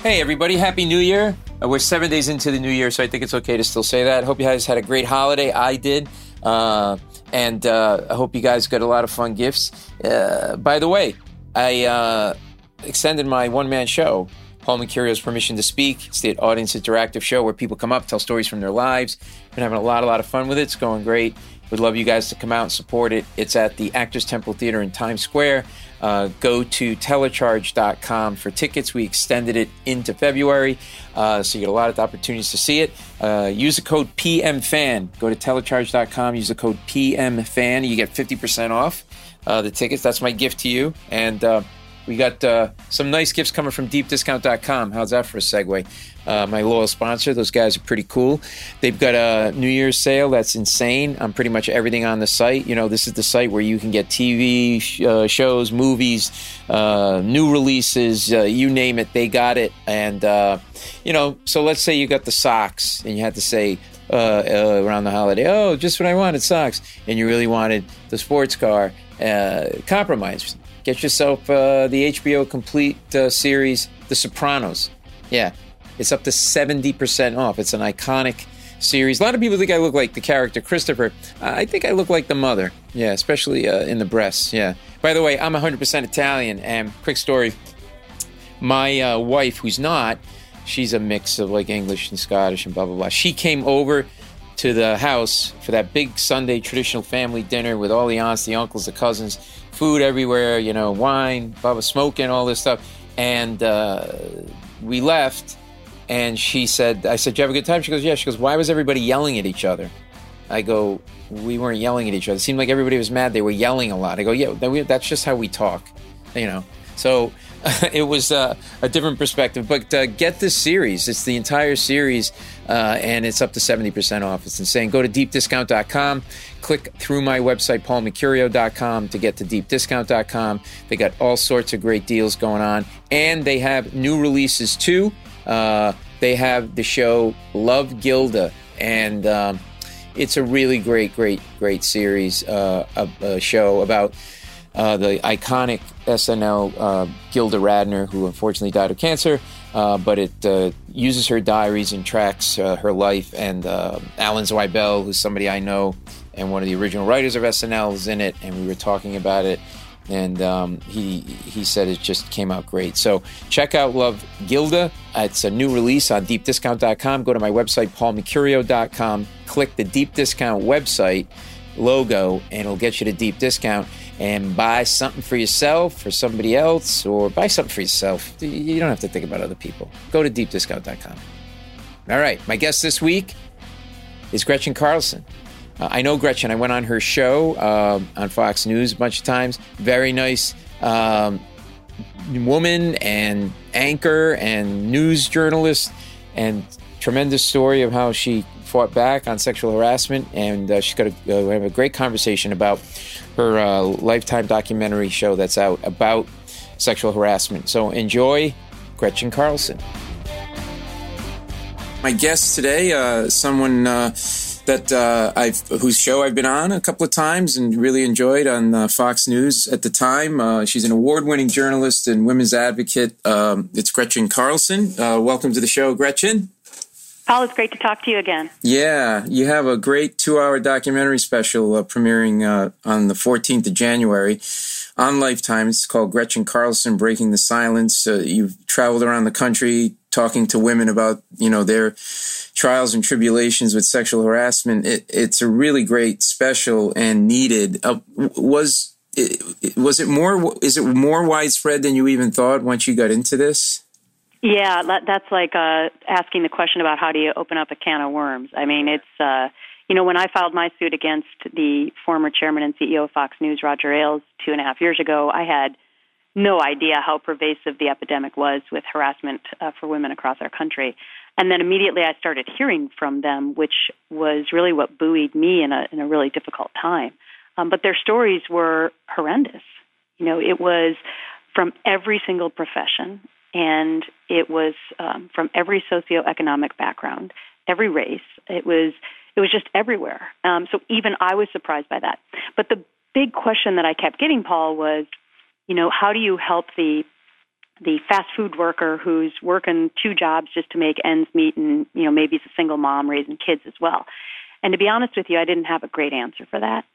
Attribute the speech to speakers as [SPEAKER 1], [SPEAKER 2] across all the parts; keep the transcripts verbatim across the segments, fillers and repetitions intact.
[SPEAKER 1] Hey, everybody. Happy New Year. Uh, we're seven days into the new year, so I think it's okay to still say that. Hope you guys had a great holiday. I did. Uh, and uh, I hope you guys got a lot of fun gifts. Uh, by the way, I uh, extended my one-man show, Paul Mercurio's Permission to Speak. It's the audience interactive show where people come up, tell stories from their lives. Been having a lot, a lot of fun with it. It's going great. Would love you guys to come out and support it. It's at the Actors Temple Theater in Times Square. Uh, go to telecharge dot com for tickets. We extended it into February, uh, so you get a lot of opportunities to see it. Uh, use the code P M fan. Go to telecharge dot com. Use the code P M fan. You get fifty percent off uh, the tickets. That's my gift to you. And uh, we got uh, some nice gifts coming from deep discount dot com. How's that for a segue? Uh, my loyal sponsor. Those guys are pretty cool. They've got a New Year's sale that's insane on pretty much everything on the site. You know, this is the site where you can get T V sh- uh, shows, movies, uh, new releases, uh, you name it, they got it. And, uh, you know, so let's say you got the socks and you had to say uh, uh, around the holiday, oh, just what I wanted, socks. And you really wanted the sports car. Uh, compromise. Get yourself uh, the H B O complete uh, series, The Sopranos. Yeah. It's up to seventy percent off. It's an iconic series. A lot of people think I look like the character Christopher. Uh, I think I look like the mother. Yeah, especially uh, in the breasts. Yeah. By the way, I'm one hundred percent Italian. And quick story, my uh, wife, who's not, she's a mix of like English and Scottish and blah, blah, blah. She came over to the house for that big Sunday traditional family dinner with all the aunts, the uncles, the cousins, food everywhere, you know, wine, blah, blah, smoking, all this stuff. And uh, we left. And she said, I said, did you have a good time? She goes, yeah. She goes, why was everybody yelling at each other? I go, we weren't yelling at each other. It seemed like everybody was mad. They were yelling a lot. I go, yeah, that's just how we talk, you know. So it was uh, a different perspective. But uh, get this series. It's the entire series, uh, and it's up to seventy percent off. It's insane. Go to deep discount dot com. Click through my website, paul mercurio dot com, to get to deep discount dot com. They got all sorts of great deals going on. And they have new releases, too. Uh, they have the show Love Gilda, and um, it's a really great, great, great series, uh, a, a show about uh, the iconic S N L uh, Gilda Radner, who unfortunately died of cancer, uh, but it uh, uses her diaries and tracks uh, her life, and uh, Alan Zweibel, who's somebody I know, and one of the original writers of S N L, is in it, and we were talking about it. And um, he he said it just came out great. So check out Love Gilda. It's a new release on deep discount dot com. Go to my website, paul mercurio dot com. Click the Deep Discount website logo, and it'll get you to Deep Discount. And buy something for yourself, for somebody else, or buy something for yourself. You don't have to think about other people. Go to deep discount dot com. All right, my guest this week is Gretchen Carlson. Uh, I know Gretchen. I went on her show um, on Fox News a bunch of times. Very nice um, woman and anchor and news journalist, and tremendous story of how she fought back on sexual harassment. And uh, she's got a, uh, we have a great conversation about her uh, Lifetime documentary show that's out about sexual harassment. So enjoy Gretchen Carlson. My guest today, uh, someone... Uh, that uh, I've whose show I've been on a couple of times and really enjoyed on uh, Fox News at the time. Uh, she's an award-winning journalist and women's advocate. Um, it's Gretchen Carlson. Uh, welcome to the show, Gretchen.
[SPEAKER 2] Paul, it's great to talk to you again.
[SPEAKER 1] Yeah, you have a great two-hour documentary special uh, premiering uh, on the fourteenth of January on Lifetime. It's called Gretchen Carlson, Breaking the Silence. Uh, you've traveled around the country talking to women about, you know, their trials and tribulations with sexual harassment. It, it's a really great special and needed. Uh, was it, was it more? Is it more widespread than you even thought once you got into this?
[SPEAKER 2] Yeah, that's like uh, asking the question about how do you open up a can of worms. I mean, it's uh, you know, when I filed my suit against the former chairman and C E O of Fox News, Roger Ailes, two and a half years ago, I had no idea how pervasive the epidemic was with harassment uh, for women across our country. And then immediately I started hearing from them, which was really what buoyed me in a in a really difficult time. Um, but their stories were horrendous. You know, it was from every single profession, and it was um, from every socioeconomic background, every race. It was it was just everywhere. Um, so even I was surprised by that. But the big question that I kept getting, Paul, was, you know, how do you help the the fast food worker who's working two jobs just to make ends meet, and you know maybe it's a single mom raising kids as well. And to be honest with you, I didn't have a great answer for that.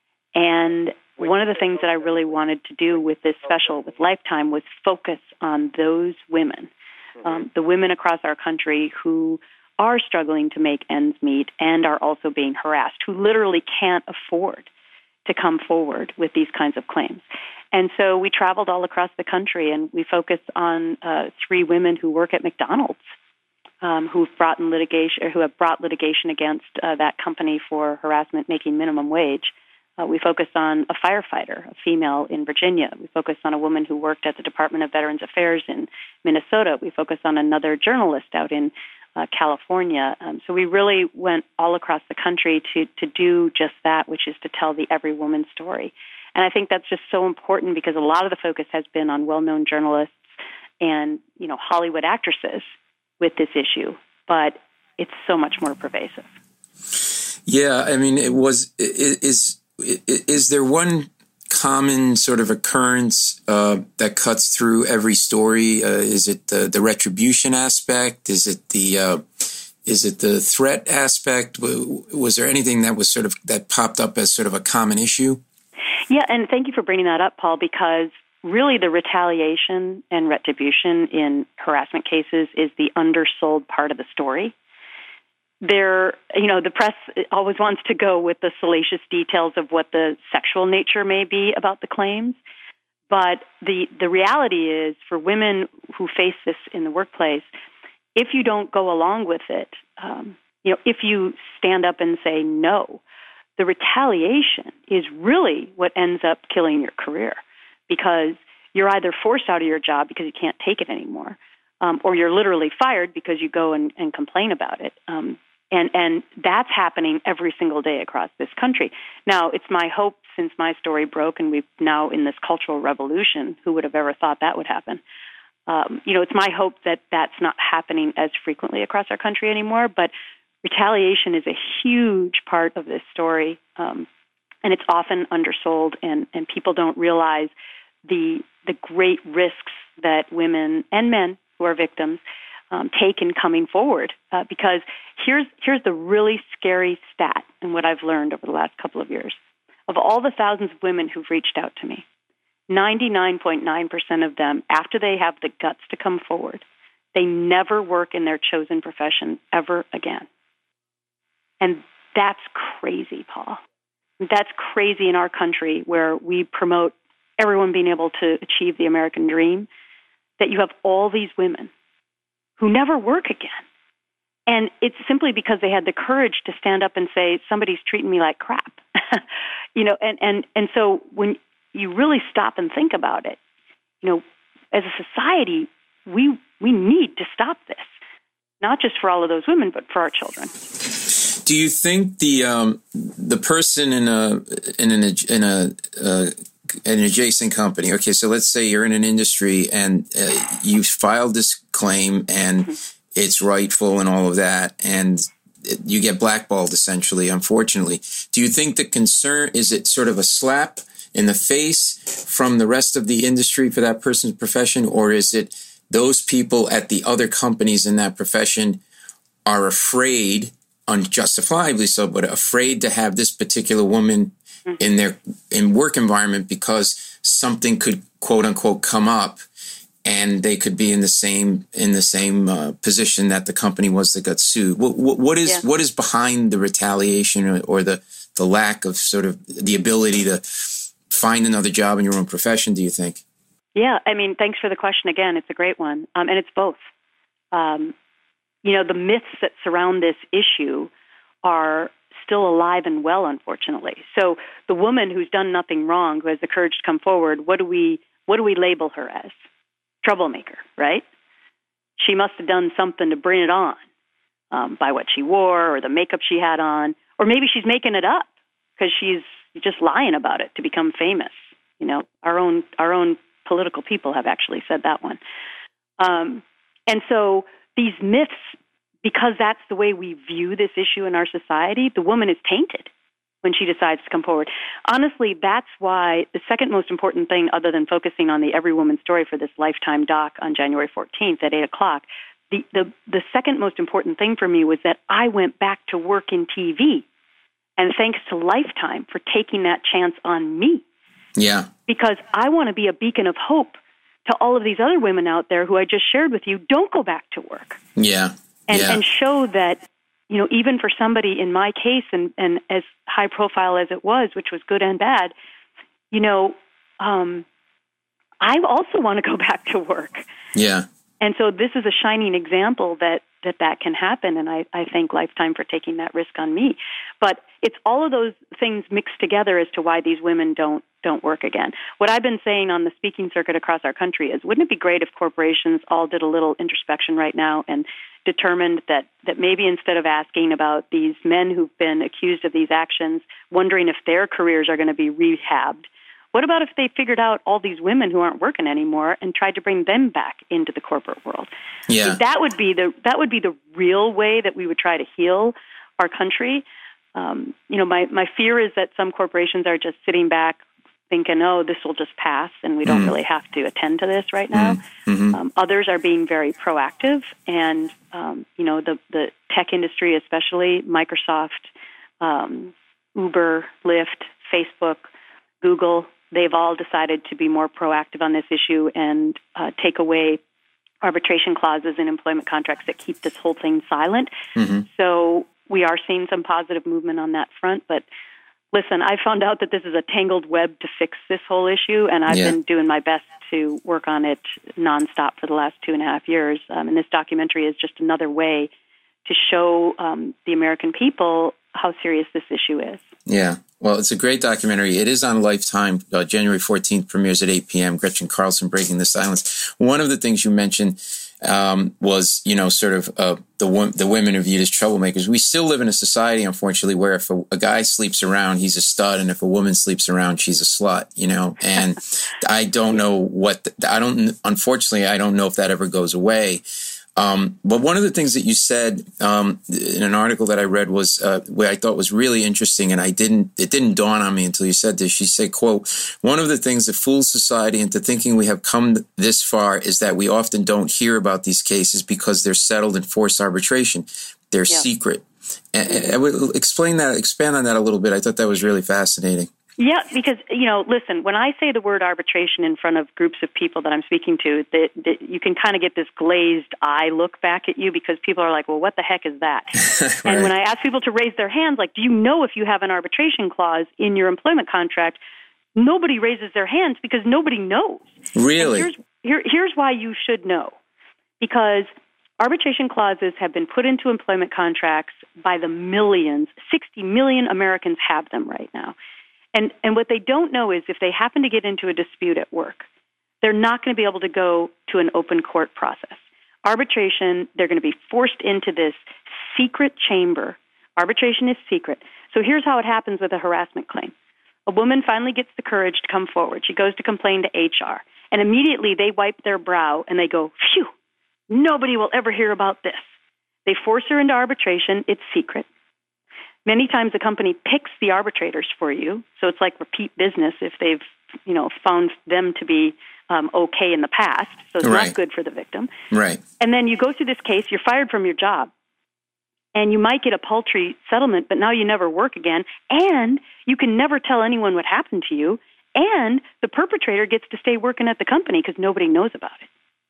[SPEAKER 2] And one of the things that I really wanted to do with this special with Lifetime was focus on those women, um, the women across our country who are struggling to make ends meet and are also being harassed, who literally can't afford to come forward with these kinds of claims. And so we traveled all across the country, and we focused on uh, three women who work at McDonald's, um, who've brought in litigation, or who have brought litigation against uh, that company for harassment making minimum wage. Uh, we focused on a firefighter, a female in Virginia. We focused on a woman who worked at the Department of Veterans Affairs in Minnesota. We focused on another journalist out in uh, California. Um, so we really went all across the country to to do just that, which is to tell the every woman story. And I think that's just so important because a lot of the focus has been on well-known journalists and, you know, Hollywood actresses with this issue, but it's so much more pervasive.
[SPEAKER 1] Yeah, I mean, it was is is there one common sort of occurrence uh, that cuts through every story? Uh, is it the, the retribution aspect? Is it the uh, is it the threat aspect? Was there anything that was sort of that popped up as sort of a common issue?
[SPEAKER 2] Yeah, and thank you for bringing that up, Paul, because really the retaliation and retribution in harassment cases is the undersold part of the story. There, you know, the press always wants to go with the salacious details of what the sexual nature may be about the claims, but the the reality is for women who face this in the workplace, if you don't go along with it, um, you know, if you stand up and say no, the retaliation is really what ends up killing your career, because you're either forced out of your job because you can't take it anymore, um, or you're literally fired because you go and, and complain about it. Um, and, and that's happening every single day across this country. Now, it's my hope, since my story broke and we're now in this cultural revolution, who would have ever thought that would happen? Um, you know, it's my hope that that's not happening as frequently across our country anymore, but retaliation is a huge part of this story, um, and it's often undersold, and, and people don't realize the the great risks that women and men who are victims um, take in coming forward. Uh, because here's here's the really scary stat, and what I've learned over the last couple of years. Of all the thousands of women who've reached out to me, ninety-nine point nine percent of them, after they have the guts to come forward, they never work in their chosen profession ever again. And that's crazy, Paul. That's crazy in our country where we promote everyone being able to achieve the American dream, that you have all these women who never work again. And it's simply because they had the courage to stand up and say, somebody's treating me like crap. you know, and, and, and so when you really stop and think about it, you know, as a society, we we need to stop this, not just for all of those women, but for our children.
[SPEAKER 1] Do you think the um, the person in a in an in a uh, an adjacent company? Okay, so let's say you're in an industry and uh, you filed this claim and mm-hmm. it's rightful and all of that, and you get blackballed essentially. Unfortunately, do you think the concern is it sort of a slap in the face from the rest of the industry for that person's profession, or is it those people at the other companies in that profession are afraid? Unjustifiably so, but afraid to have this particular woman mm-hmm. in their in work environment because something could quote unquote come up, and they could be in the same in the same uh, position that the company was that got sued. What, what, what is yeah. what is behind the retaliation or, or the the lack of sort of the ability to find another job in your own profession? Do you think?
[SPEAKER 2] Yeah, I mean, thanks for the question again. It's a great one, um, and it's both. Um, You know, the myths that surround this issue are still alive and well, unfortunately. So the woman who's done nothing wrong, who has the courage to come forward, what do we what do we label her as? Troublemaker, right? She must have done something to bring it on um, by what she wore or the makeup she had on, or maybe she's making it up because she's just lying about it to become famous. You know, our own our own political people have actually said that one. Um, and so these myths, because that's the way we view this issue in our society, the woman is tainted. when she decides to come forward. Honestly, that's why the second most important thing, other than focusing on the Every Woman story for this Lifetime doc on January fourteenth at eight o'clock, the, the, the second most important thing for me was that I went back to work in T V. And thanks to Lifetime for taking that chance on me.
[SPEAKER 1] Yeah.
[SPEAKER 2] Because I want to be a beacon of hope to all of these other women out there who I just shared with you. Don't go back to work.
[SPEAKER 1] Yeah.
[SPEAKER 2] And,
[SPEAKER 1] yeah.
[SPEAKER 2] and show that, you know, even for somebody in my case, and, and as high profile as it was, which was good and bad, you know, um, I also want to go back to work.
[SPEAKER 1] Yeah.
[SPEAKER 2] And so this is a shining example that that, that can happen, and I, I thank Lifetime for taking that risk on me. But it's all of those things mixed together as to why these women don't don't work again. What I've been saying on the speaking circuit across our country is, wouldn't it be great if corporations all did a little introspection right now and determined that, that maybe instead of asking about these men who've been accused of these actions, wondering if their careers are going to be rehabbed, what about if they figured out all these women who aren't working anymore and tried to bring them back into the corporate world?
[SPEAKER 1] Yeah.
[SPEAKER 2] That would be the that would be the real way that we would try to heal our country. Um, you know, my, my fear is that some corporations are just sitting back thinking, oh, this will just pass, and we don't mm. really have to attend to this right now.
[SPEAKER 1] Mm-hmm.
[SPEAKER 2] Um, others are being very proactive, and, um, you know, the, the tech industry, especially Microsoft, um, Uber, Lyft, Facebook, Google, they've all decided to be more proactive on this issue and uh, take away arbitration clauses in employment contracts that keep this whole thing silent.
[SPEAKER 1] Mm-hmm.
[SPEAKER 2] So we are seeing some positive movement on that front, but listen, I found out that this is a tangled web to fix this whole issue, and I've
[SPEAKER 1] yeah.
[SPEAKER 2] been doing my best to work on it nonstop for the last two and a half years. Um, and this documentary is just another way to show um, the American people how serious this issue is.
[SPEAKER 1] Yeah. Well, it's a great documentary. It is on Lifetime. Uh, January fourteenth premieres at eight p.m. Gretchen Carlson, Breaking the Silence. One of the things you mentioned um, was, you know, sort of uh, the the women are viewed as troublemakers. We still live in a society, unfortunately, where if a, a guy sleeps around, he's a stud, and if a woman sleeps around, she's a slut, you know. And I don't know what, the, I don't, unfortunately, I don't know if that ever goes away. Um, but one of the things that you said um, in an article that I read was uh, where I thought was really interesting, and I didn't, it didn't dawn on me until you said this. She said, quote, one of the things that fools society into thinking we have come this far is that we often don't hear about these cases because they're settled in forced arbitration. They're yeah. secret. And, and I would explain that, expand on that a little bit. I thought that was really fascinating.
[SPEAKER 2] Yeah, because, you know, listen, when I say the word arbitration in front of groups of people that I'm speaking to, that, that you can kind of get this glazed eye look back at you because people are like, well, what the heck is that? Right. And when I ask people to raise their hands, like, do you know if you have an arbitration clause in your employment contract? Nobody raises their hands because nobody knows.
[SPEAKER 1] Really?
[SPEAKER 2] And here's, here, here's why you should know. Because arbitration clauses have been put into employment contracts by the millions. sixty million Americans have them right now. And and what they don't know is if they happen to get into a dispute at work, they're not going to be able to go to an open court process. Arbitration, they're going to be forced into this secret chamber. Arbitration is secret. So here's how it happens with a harassment claim. A woman finally gets the courage to come forward. She goes to complain to H R. And immediately they wipe their brow and they go, phew, nobody will ever hear about this. They force her into arbitration. It's secret. Many times the company picks the arbitrators for you, so it's like repeat business if they've, you know, found them to be um, okay in the past. So it's
[SPEAKER 1] right.
[SPEAKER 2] not good for the victim.
[SPEAKER 1] Right.
[SPEAKER 2] And then you go through this case, you're fired from your job, and you might get a paltry settlement, but now you never work again, and you can never tell anyone what happened to you, and the perpetrator gets to stay working at the company because nobody knows about it.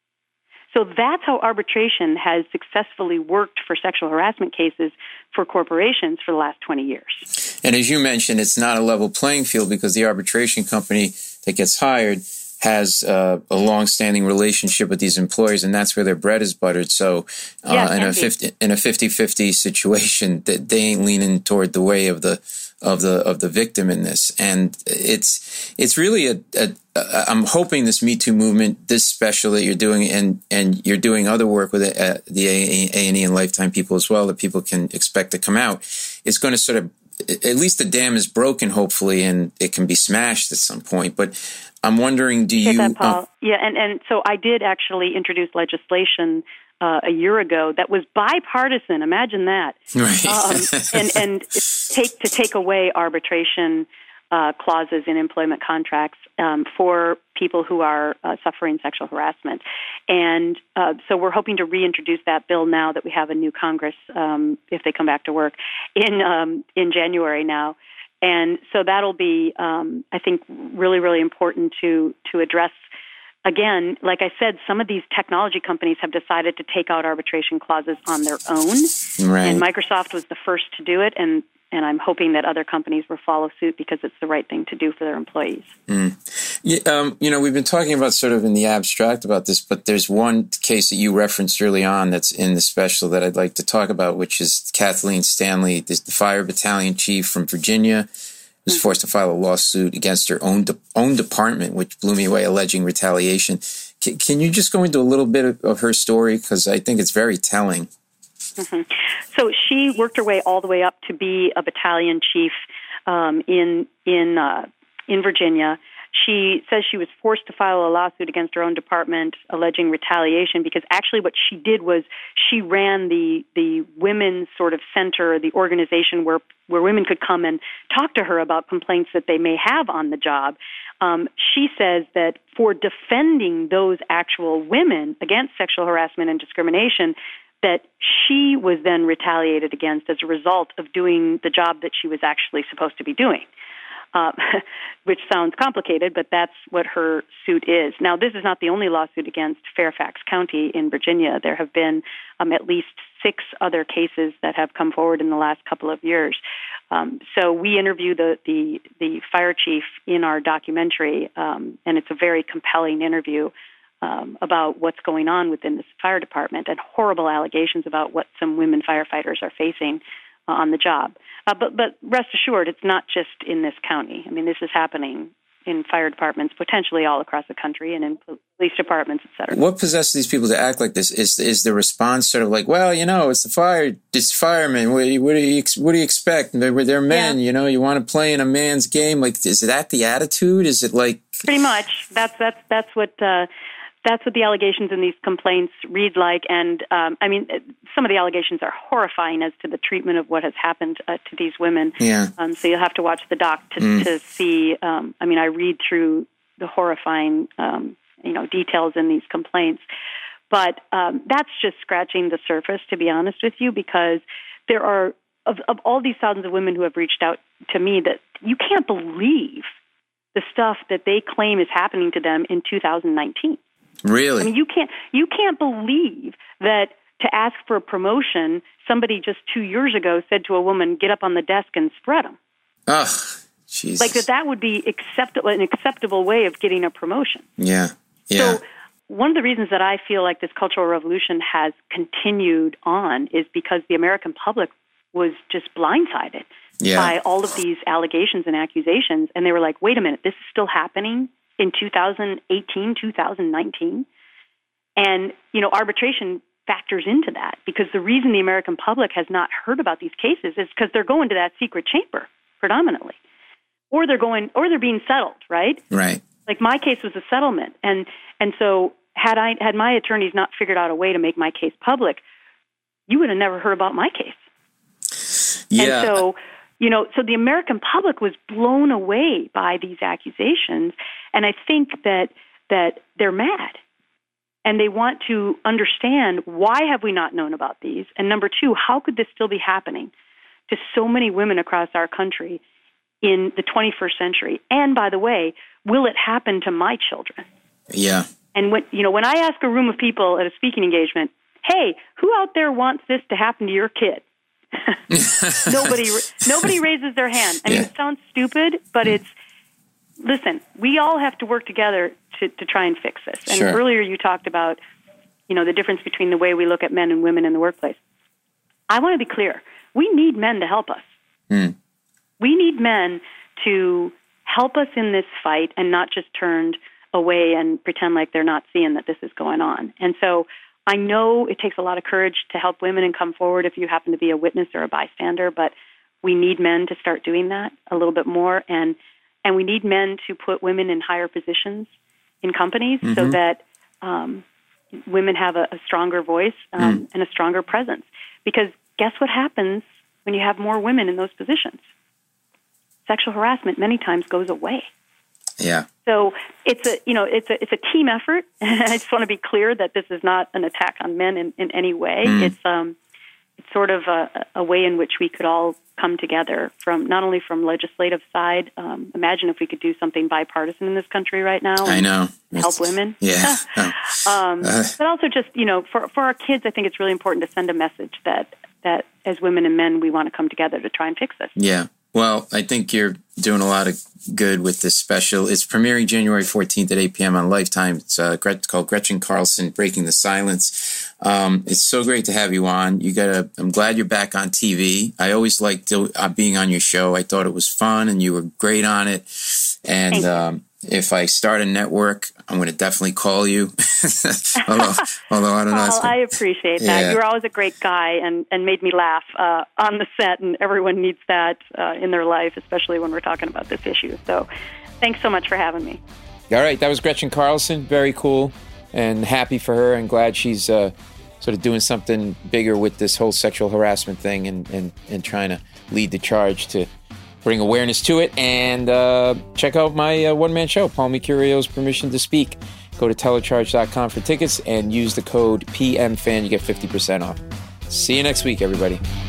[SPEAKER 2] So that's how arbitration has successfully worked for sexual harassment cases for corporations for the last twenty years.
[SPEAKER 1] And as you mentioned, it's not a level playing field because the arbitration company that gets hired has uh, a long-standing relationship with these employers, and that's where their bread is buttered. So uh,
[SPEAKER 2] yeah,
[SPEAKER 1] in, a fifty, in a fifty-fifty situation, that they ain't leaning toward the way of the of the of the victim in this. And it's it's really a, a, a I'm hoping this Me Too movement, this special that you're doing, and and you're doing other work with uh, the A and E and Lifetime people as well, that people can expect to come out, is going to sort of, at least the dam is broken, hopefully, and it can be smashed at some point. But I'm wondering, do you...
[SPEAKER 2] That, Paul. Uh, yeah, and, and so I did actually introduce legislation uh, a year ago that was bipartisan. Imagine that.
[SPEAKER 1] Right.
[SPEAKER 2] um, and and take to take away arbitration uh, clauses in employment contracts um, for people who are uh, suffering sexual harassment. And uh, so we're hoping to reintroduce that bill now that we have a new Congress, um, if they come back to work, in um, in January now. And so that'll be, um, I think, really, really important to to address. Again, like I said, some of these technology companies have decided to take out arbitration clauses on their own.
[SPEAKER 1] Right.
[SPEAKER 2] And Microsoft was the first to do it, and, and I'm hoping that other companies will follow suit because it's the right thing to do for their employees.
[SPEAKER 1] Mm. Yeah, um, you know, we've been talking about sort of in the abstract about this, but there's one case that you referenced early on that's in the special that I'd like to talk about, which is Kathleen Stanley, the fire battalion chief from Virginia, was forced to file a lawsuit against her own de- own department, which blew me away, alleging retaliation. C- can you just go into a little bit of, of her story? Because I think it's very telling.
[SPEAKER 2] Mm-hmm. So she worked her way all the way up to be a battalion chief um, in in uh, in Virginia. She says she was forced to file a lawsuit against her own department alleging retaliation because actually what she did was she ran the the women's sort of center, the organization where, where women could come and talk to her about complaints that they may have on the job. Um, she says that for defending those actual women against sexual harassment and discrimination, that she was then retaliated against as a result of doing the job that she was actually supposed to be doing. Uh, which sounds complicated, but that's what her suit is. Now, this is not the only lawsuit against Fairfax County in Virginia. There have been um, at least six other cases that have come forward in the last couple of years. Um, so we interview the, the, the fire chief in our documentary, um, and it's a very compelling interview um, about what's going on within this fire department and horrible allegations about what some women firefighters are facing uh, on the job. Uh, but but rest assured, it's not just in this county. I mean, this is happening in fire departments potentially all across the country and in police departments, et cetera.
[SPEAKER 1] What possesses these people to act like this? Is is the response sort of like, well, you know, it's the fire, it's firemen. What do you, what do you, what do you expect? They're, they're men, yeah. You know, you want to play in a man's game. Like, is that the attitude? Is it like...
[SPEAKER 2] Pretty much. That's, that's, that's what... Uh, That's what the allegations in these complaints read like. And, um, I mean, some of the allegations are horrifying as to the treatment of what has happened uh, to these women.
[SPEAKER 1] Yeah.
[SPEAKER 2] Um, so you'll have to watch the doc to, mm. to see. Um, I mean, I read through the horrifying, um, you know, details in these complaints. But um, that's just scratching the surface, to be honest with you, because there are, of, of all these thousands of women who have reached out to me, that you can't believe the stuff that they claim is happening to them in two thousand nineteen.
[SPEAKER 1] Really?
[SPEAKER 2] I mean, you can't you can't believe that to ask for a promotion, somebody just two years ago said to a woman, "Get up on the desk and spread them."
[SPEAKER 1] Ugh, Jesus.
[SPEAKER 2] Like that that would be acceptable, an acceptable way of getting a promotion.
[SPEAKER 1] Yeah, yeah.
[SPEAKER 2] So one of the reasons that I feel like this cultural revolution has continued on is because the American public was just blindsided
[SPEAKER 1] yeah.
[SPEAKER 2] by all of these allegations and accusations, and they were like, "Wait a minute, this is still happening in two thousand eighteen, two thousand nineteen. And, you know, arbitration factors into that because the reason the American public has not heard about these cases is because they're going to that secret chamber predominantly, or they're going, or they're being settled, right?
[SPEAKER 1] Right.
[SPEAKER 2] Like my case was a settlement. And, and so had I, had my attorneys not figured out a way to make my case public, you would have never heard about my case.
[SPEAKER 1] Yeah.
[SPEAKER 2] And so, you know, so the American public was blown away by these accusations, and I think that that they're mad, and they want to understand why have we not known about these, and number two, how could this still be happening to so many women across our country in the twenty-first century? And by the way, will it happen to my children?
[SPEAKER 1] Yeah.
[SPEAKER 2] And when you know, when I ask a room of people at a speaking engagement, "Hey, who out there wants this to happen to your kid?" nobody nobody raises their hand. I mean, yeah. It sounds stupid, but it's, listen, we all have to work together to, to try and fix this. And
[SPEAKER 1] sure.
[SPEAKER 2] Earlier you talked about, you know, the difference between the way we look at men and women in the workplace. I want to be clear. We need men to help us.
[SPEAKER 1] Mm.
[SPEAKER 2] We need men to help us in this fight and not just turn away and pretend like they're not seeing that this is going on. And so I know it takes a lot of courage to help women and come forward if you happen to be a witness or a bystander, but we need men to start doing that a little bit more, and and we need men to put women in higher positions in companies mm-hmm. so that um, women have a, a stronger voice um, mm. and a stronger presence. Because guess what happens when you have more women in those positions? Sexual harassment many times goes away.
[SPEAKER 3] Yeah.
[SPEAKER 2] So it's a you know it's a it's a team effort. I just want to be clear that this is not an attack on men in, in any way. Mm. It's um it's sort of a, a way in which we could all come together from not only from legislative side. Um, imagine if we could do something bipartisan in this country right now.
[SPEAKER 3] I know.
[SPEAKER 2] Help
[SPEAKER 3] it's,
[SPEAKER 2] women.
[SPEAKER 3] Yeah.
[SPEAKER 2] um,
[SPEAKER 3] uh.
[SPEAKER 2] But also just you know for for our kids, I think it's really important to send a message that that as women and men we want to come together to try and fix this.
[SPEAKER 3] Yeah. Well, I think you're doing a lot of good with this special. It's premiering January fourteenth at eight p.m. on Lifetime. It's uh, called Gretchen Carlson, Breaking the Silence. Um, it's so great to have you on. You gotta. I'm glad you're back on T V. I always liked uh, being on your show. I thought it was fun, and you were great on it. And um, if I start a network, I'm going to definitely call you. although, although I don't know.
[SPEAKER 2] Well, I appreciate that.
[SPEAKER 3] Yeah.
[SPEAKER 2] You were always a great guy and, and made me laugh uh, on the set, and everyone needs that uh, in their life, especially when we're talking about this issue. So thanks so much for having me.
[SPEAKER 1] All right. That was Gretchen Carlson. Very cool and happy for her, and glad she's uh, sort of doing something bigger with this whole sexual harassment thing and, and, and trying to lead the charge to bring awareness to it. And uh, check out my uh, one-man show, Paul Mercurio's Permission to Speak. Go to telecharge dot com for tickets and use the code P M fan. You get fifty percent off. See you next week, everybody.